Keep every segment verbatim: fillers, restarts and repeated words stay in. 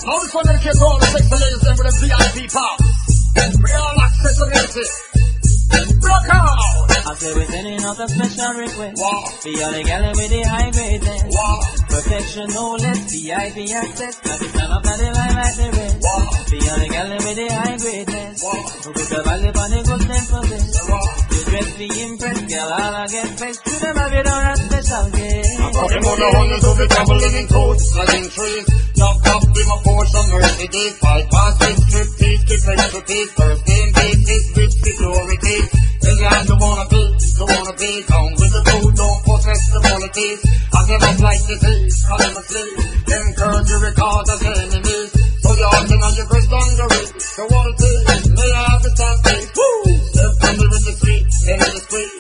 Now this one dedicated to all the sexy ladies and with the V I P pop. We all accessibility. Rock out! I say we're sending out a special request. Wow. For all the gals with the high greatness. Wow. Perfection, no less, V I P access. Now we stand up at the line like the rest. Wow. For all the gals with the high greatness. Wow. Who put the value on the good thing for this. Wow. You dress be impressed, girl, all I get vexed. To them have it on a special day. I'm talking about the hundreds who be traveling in coast, like in trees. Chop, chop, give my portion, Mercedes. Five past six, striptease, keep expertise. First name basis with security. Tell you how you wanna be, you wanna be. Down with the food, don't possess the qualities. I give up like disease, call them a sleep. Them girls you record as enemies. So you're acting on your Chris Dungery. So what it is, may I have the chance to woo! Step from me with the street, in the street.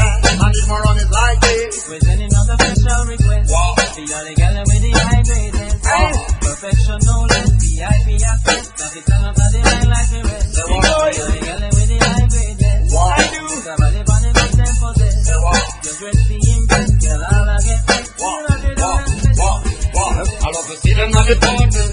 I need more on it like this. We're sending out a special request. Wow. For all the gals with the high greatness. Wow. Perfection, no less, V I P access. Now we stand up at the line like the rest. Say what? For all the gals with the high greatness. Wow. I do. The value on the good thing for this. Say what? Your dress be impressed, girl, all I get vexed. Wow, You have it wow, on a special wow, wow. I love to see them at the party.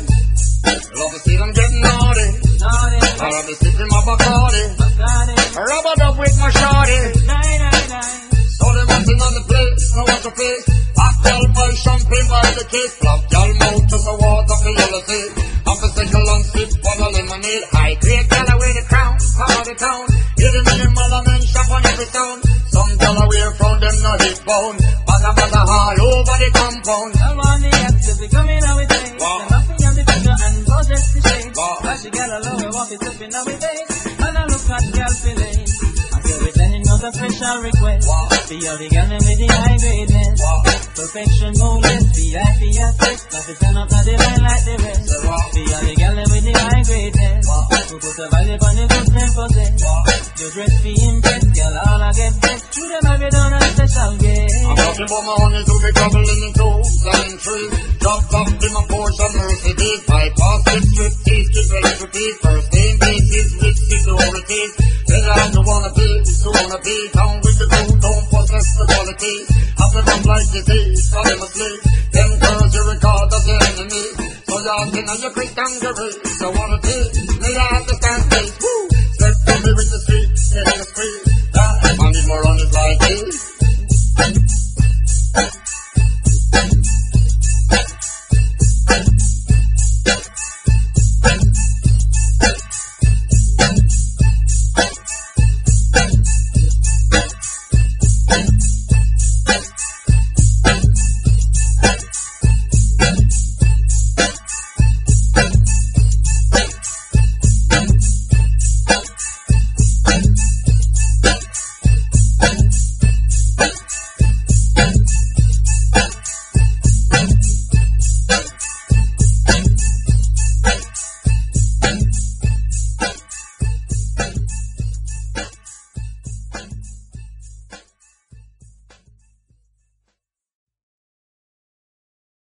I love to see them getting naughty. naughty. I love to see them up a party. Got it. I rub it up with my shorty. Nine, nine, nine. So they wanting on the place, no what to face. Hot girl by champagne by the case. Flop girl mouth to the water for yellow sea. Up a single and sip for the lemonade. High grade girl away the crown, come out the town. Hidden in the mother men shop on every stone. Some girl away from them no hip bone. Bada bada all over the compound. I want the actors be coming out with things. Wow. The laughing at the picture and possess the shade. Wow. Flashy girl alone, we walk it up in our face. And I look at girl feeling. I say we're sending out a special request. Wow. For all the girls with the high greatness. Wow. Perfection, no less, V I P access. Now we stand up at the line like the rest. Wow. For all the girls with the high greatness. Wow. Who put the value on the good thing for this. Wow. Your dress be impressed, girl, all I get vexed. To them have it on a special game. I'm talking about my honey to be traveling in two, flying trees. Drop top in my Porsche Mercedes. Bypass six striptease, keep expertise. First name basis with securities. Tell you how you wanna be, you wanna be. Down with the crew, don't possess the qualities. Have them up like disease, call them asleep. Them girls you regard as your enemies. So you're acting on your Chris Dungery. So what it is, may I have the stand face. Woo! Step to me with the street, in the street. I need more on it like this.